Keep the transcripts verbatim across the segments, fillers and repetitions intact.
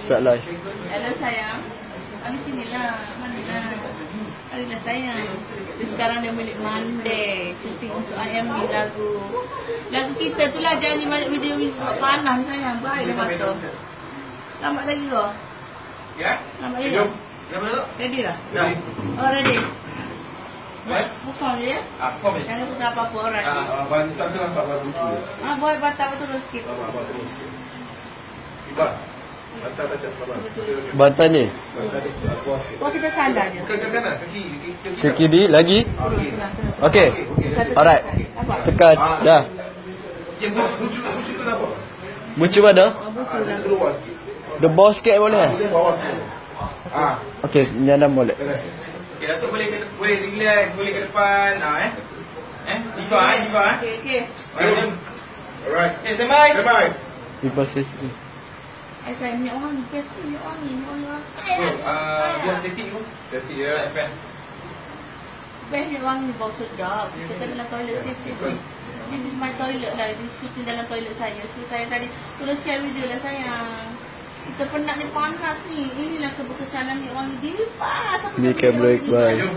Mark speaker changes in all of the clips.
Speaker 1: Salah.
Speaker 2: Hello sayang. Ah, di sinilah. Manalah. Marilah sayang. Dia sekarang dia milik Monday. Syuting untuk I M ni lagu. Lagu kita tu lah. Jangan balik video panas sayang. Baik dah mata. Lambat lagi kau?
Speaker 3: Ya?
Speaker 2: Lambat lagi kau? Ready lah?
Speaker 3: Dah.
Speaker 2: Oh ready.
Speaker 3: Baik.
Speaker 2: Perform je ya?
Speaker 3: Ah, form ni.
Speaker 2: Jangan pusat apa-apa orang.
Speaker 3: Ah, bantal tu nampak baru lucu.
Speaker 2: Ah, buat batal betul sikit.
Speaker 3: Nampak baru sikit. Iba. Bantal tak cakap apa.
Speaker 1: Bantal ni.
Speaker 3: Bantal ni kuat sikit.
Speaker 2: Oh kita sandar je.
Speaker 3: Bukan ke kanan, kaki kaki.
Speaker 1: Ke kiri lagi.
Speaker 3: Okey.
Speaker 1: Okey. Alright. Tekan. Dah.
Speaker 3: Dia lucu lucu kenapa?
Speaker 1: Muncul mana?
Speaker 3: Dia keluar sikit.
Speaker 1: The bawah sikit boleh?
Speaker 3: Dia bawah sikit. Ah.
Speaker 1: Okey, nyandam boleh.
Speaker 3: Okey, Datuk boleh ke, boleh relax, boleh ke depan. Ah eh. Eh, Diva eh, Diva eh.
Speaker 2: Okey okey.
Speaker 3: Alright. Okay, stand by. Stand by.
Speaker 1: People say sini.
Speaker 2: Eh saya minyak wangi, kasi minyak wangi, minyak wangi.
Speaker 3: Oh, ah, biar static tu. Static ya. Pen.
Speaker 2: Best minyak wangi bau sedap. Kita kat dalam toilet, sit sit sit. This is my toilet lah. This shooting dalam toilet saya. So saya tadi tolong share video lah sayang. Kita penat ni panas ni. Inilah keberkesanan minyak wangi Diva.
Speaker 1: Ni kamera Iqbal.
Speaker 3: Jom.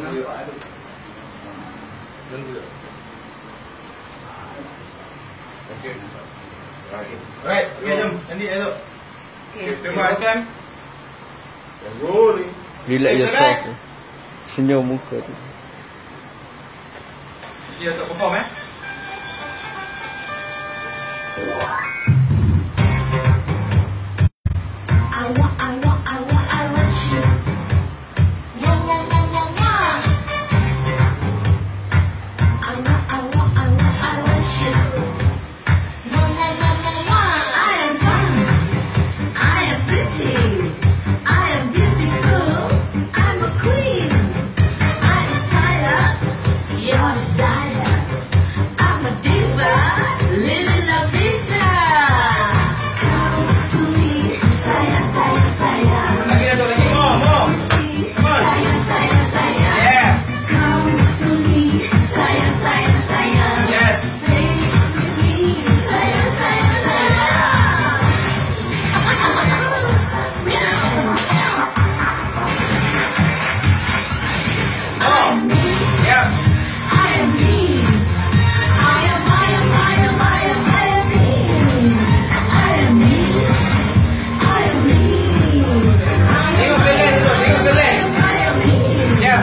Speaker 3: Okey. Alright. Alright, okey jom. Nanti elok.
Speaker 2: Okey.
Speaker 3: Stand by kan. Rolling.
Speaker 1: Relax yourself. Senyum muka tu.
Speaker 3: Dia tak perform eh.
Speaker 2: I want, I want, I want, I want you. Yeah, yeah, yeah, yeah, yeah. I want, I want, I want, I want you. Yeah, yeah, yeah, yeah, yeah. I am fun. I am pretty. I am beautiful. I'm a queen. I inspire your desire. I'm a diva. Living la vida. Come to me. Sayang, sayang, sayang.
Speaker 3: Lagi dah tu lagi. More, more.
Speaker 2: Sayang, sayang, sayang.
Speaker 3: Yeah.
Speaker 2: Come to me. Sayang, sayang, sayang.
Speaker 3: Yes.
Speaker 2: Stay with me. Sayang, sayang, sayang.
Speaker 3: Oh. Yeah.
Speaker 2: I am me. I am, I am, I am, I am, I am me. I am me. I am me.
Speaker 3: Tengok ke lens tu, tengok ke lens.
Speaker 2: I am me.
Speaker 3: Yeah.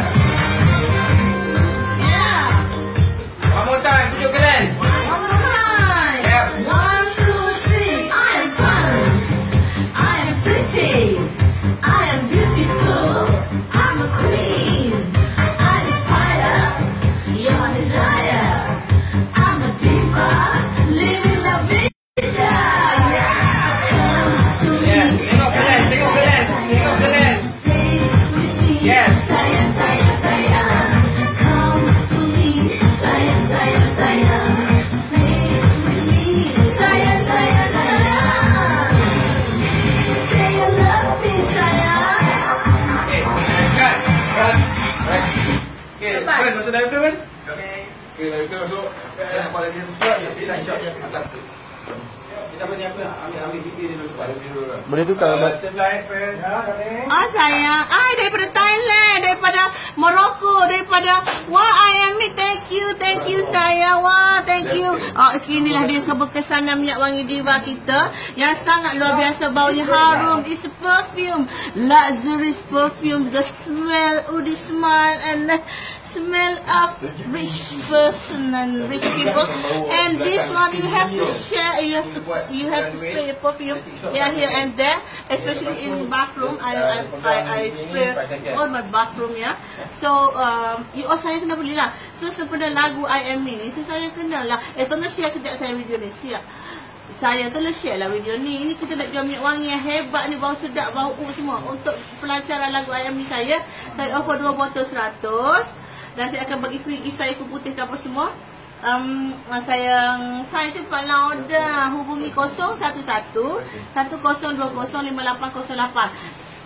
Speaker 2: Yeah.
Speaker 3: One more time, tunjuk ke lens.
Speaker 2: One more time.
Speaker 3: Yep.
Speaker 2: One, two, three. I am fun. I am pretty. I am beautiful. I'm a queen. I inspire your desire. I'm a diva. Living la vida. Come to
Speaker 3: Yes,
Speaker 2: me.
Speaker 3: tengok ke lens, tengok ke lens, tengok ke lens.
Speaker 2: Stay with me.
Speaker 3: Yes.
Speaker 2: Sayang, sayang, sayang. Come to me. Sayang, sayang, sayang. Stay with me. Sayang, sayang, sayang. Say you love me, sayang.
Speaker 3: Okay, cut, cut. Right. Okay, Ben, masuk director Ben. Okay. Okay, director masuk. Saya nampak lagi satu surat ni, dia nak shot atas tu. Kita apa ni apa? Ambil ambil video dia dulu, ada video dulu.
Speaker 1: Boleh tukar
Speaker 3: Uh,
Speaker 1: abang.
Speaker 3: Sebelah friends. Ya, kami.
Speaker 2: Oh sayang, ah daripada Thailand, daripada Morocco, daripada wah ayang ni, thank you, thank you sayang, wah thank you. Oh inilah dia keberkesanan minyak wangi Diva kita yang sangat luar biasa, baunya harum. It's a perfume, luxurious perfume, the smell, oh the smell and the smell of rich person and rich people. And this one you have to share, you have to you have to spray the perfume here, here and there, especially in bathroom. I I I, I spray all my bathroom ya. So um, you oh saya kena belilah. So sebenarnya lagu I Am Me ni, so saya kena lah. Eh tolong share kejap saya video ni, siap. Saya tolong share lah video ni. Ini kita nak jual minyak wangi yang hebat ni, bau sedap, bau ud semua. Untuk pelancaran lagu I Am Me saya, saya offer dua botol seratus. Dan saya akan bagi free gift saya, kuku putih ke apa semua. Um, saya saya cepatlah order, hubungi kosong satu satu satu kosong dua kosong lima lapan kosong lapan.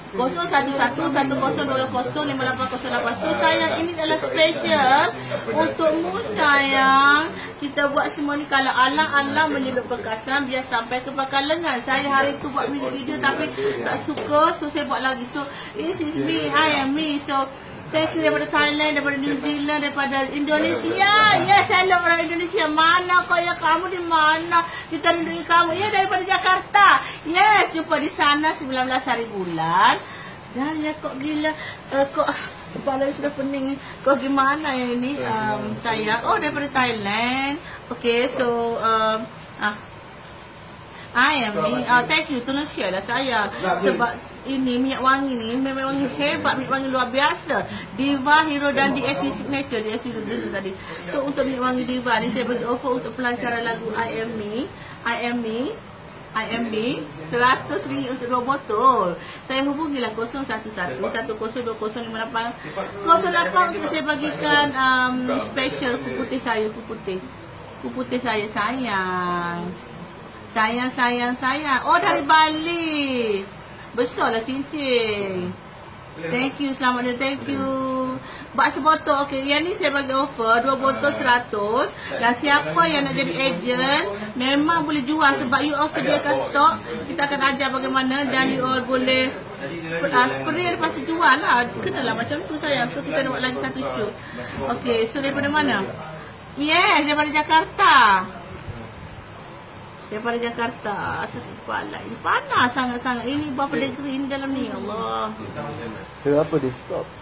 Speaker 2: kosong satu satu satu kosong dua kosong lima lapan kosong lapan. So sayang, ini adalah special untukmu sayang. Kita buat semua ni kalau alang-alang menyeluk perkasan biar sampai ke bakal lengan. Saya hari tu buat video tapi tak suka, so saya buat lagi. So this is me, I am me. So thank you daripada Thailand, daripada New Zealand, daripada Indonesia. Yes, hello orang Indonesia. Mana kau ya, kamu di mana? Kita rindu kamu. Ya, daripada Jakarta. Yes, jumpa di sana sembilan belas hari bulan. Dan ya kok gila, uh, kok kepala sudah pening. Kok gimana ya ini um, saya? Oh, daripada Thailand. Okay, so um, ah. I am ni, uh, thank you, tolong share lah saya. Sebab ini minyak wangi ni memang wangi hebat, minyak wangi luar biasa. Diva, Hero dan D S C Signature, D S C dulu tadi. So untuk minyak wangi Diva ni saya beri offer untuk pelancaran lagu I Am Me, I Am Me, I Am Me, seratus ringgit untuk dua botol. Saya hubungilah kosong satu satu satu kosong dua kosong lima lapan kosong lapan untuk saya bagikan um, special kuku putih saya, kuku putih. Kuku putih saya sayang. Sayang, sayang, sayang. Oh, dari Bali. Besarlah cincin. Thank you, selamat dia. Thank you. Bak sebotol. Okey, yang ni saya bagi offer. Dua botol seratus. Dan siapa yang nak jadi agent, memang boleh jual. Sebab you all sediakan stok. Kita akan ajar bagaimana. Dan you all boleh uh, spray lepas tu jual lah. Kenalah macam tu sayang. So, kita nak buat lagi satu shoot. Okey, so daripada mana? Yes, daripada Jakarta. Daripada Jakarta. Sakit kepala. Ini panas sangat-sangat. Ini berapa degree ini dalam ni? Allah.
Speaker 1: Kenapa dia stop?